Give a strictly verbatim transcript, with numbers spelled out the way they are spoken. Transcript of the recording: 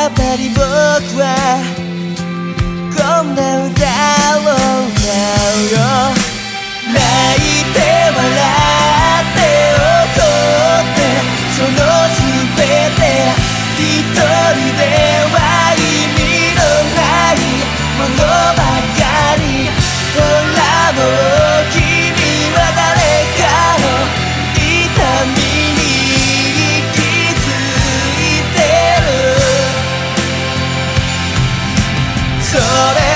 やっぱり僕はこんな歌を歌うよ。泣いて笑って怒ってその全て一人では意味のないものばかり。ほらもう君は誰かの痛みに気づいてる。それ